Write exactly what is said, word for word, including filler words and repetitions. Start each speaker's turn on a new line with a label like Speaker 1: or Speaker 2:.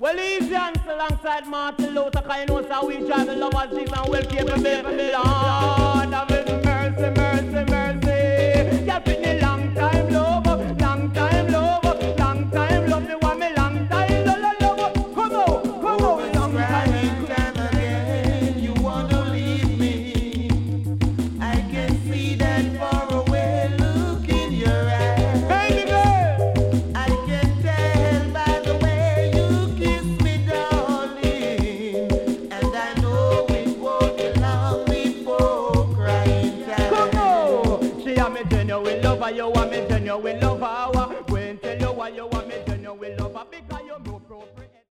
Speaker 1: Well, easy answer alongside Martin Luther, cause you know how we drive the lovers, Jesus, and we'll keep it baby. Lord, have mercy, mercy, mercy. You fit me long time love, long time love, long time love. You want me long time love, love. Come on, come on, long time.
Speaker 2: Time again, you wanna leave me. I can see that far away look in your eyes.
Speaker 1: Baby girl,
Speaker 2: I can tell by the way you kiss me, darling. And I know it won't be long before crying time.
Speaker 1: come on. She and me genuine lover, you want me genuine lover.